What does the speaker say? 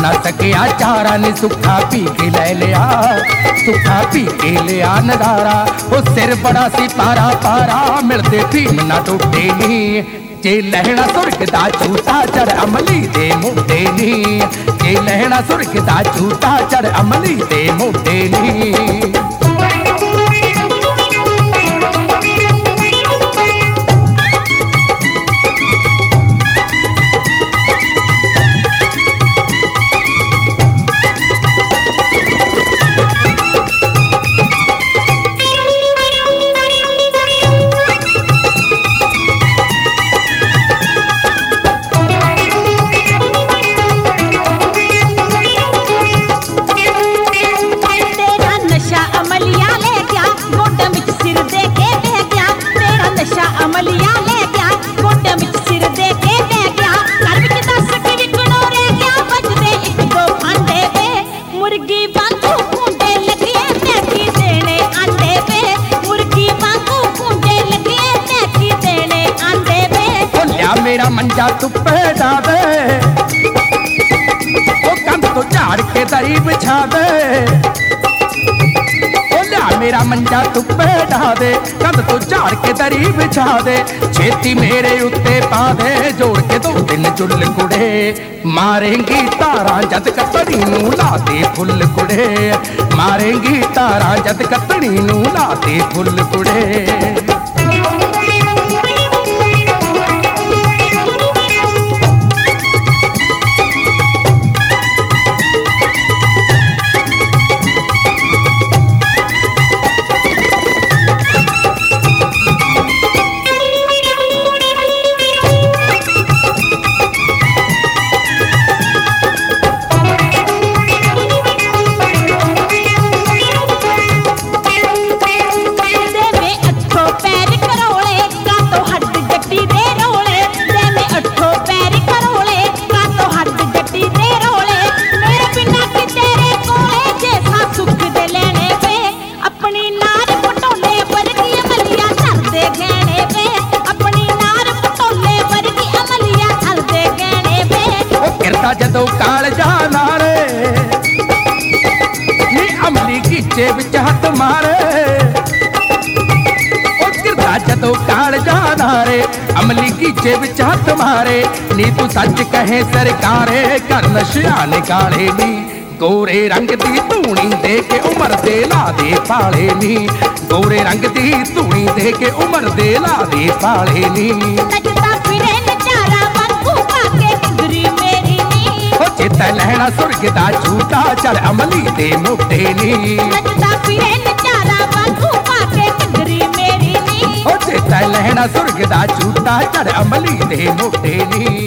ना सकिया चारा ने सुखा पी के ले लिया, सुखा पी के लिया नजारा। वो सिर बड़ा सी पारा पारा मिलते भीम ना टुटे नी, जे लहना सुर्ग दा झूठा चढ़ अमली दे मोटे नी, जे लहना सुर्ग दा झूठा चढ़ अमली दे मोटे नी। मेरा मंजा तुप्पे डा दे, ओ कंध तो झाड़ के दरी बिछा दे, ओ ला मेरा मंजा तुप्पे डा दे, कंध तो झाड़ के दरी बिछा दे। छेती मेरे उत्ते पा दे, जोड़ के 2 दिन चुल कुड़े, मारेंगी तारा जद कतड़ी नू ला दे फुल कुड़े, मारेंगी तारा जद कतड़ी नू ला दे फुल कुड़े। जदों कालजा नारे नी अमली गीचे विच हथ मारे, ओ गिरदा जदों कालजा नारे अमली गीचे विच हथ मारे। नी तू सच कहे सरकारे कर नशिया निकाले नी, गोरे रंग दी धूनी दे के उमर दे ला दे पाले नी, गोरे रंग दी धूनी दे के उमर दे ला दे पाले नी। चेता लहना सुर्ग दा झूठा चढ़ अमली दे मोटे नी, चेता लहना सुर्ग दा झूठा चढ़ अमली दे मोटे नी।